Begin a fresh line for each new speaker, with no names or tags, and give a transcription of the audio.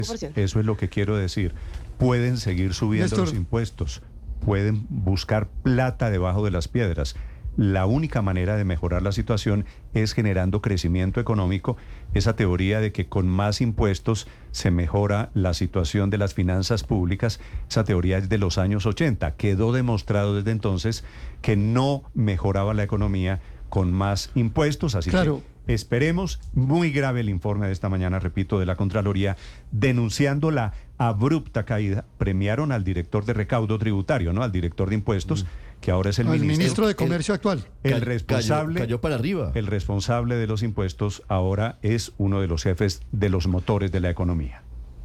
Eso es lo que quiero decir. Pueden seguir subiendo
Néstor.
los impuestos, pueden buscar plata debajo de las piedras. La única manera de mejorar la situación es generando crecimiento económico. Esa teoría de que con más impuestos se mejora la situación de las finanzas públicas, esa teoría es de los años 80. Quedó demostrado desde entonces que no mejoraba la economía con más impuestos, así
Claro.
que esperemos. Muy grave el informe de esta mañana, repito, de la Contraloría, denunciando la abrupta caída. Premiaron al director de recaudo tributario, ¿no? Al director de impuestos, que ahora es el
ministro de Comercio actual.
El responsable,
cayó para arriba.
el responsable de los impuestos ahora es uno de los jefes de los motores de la economía.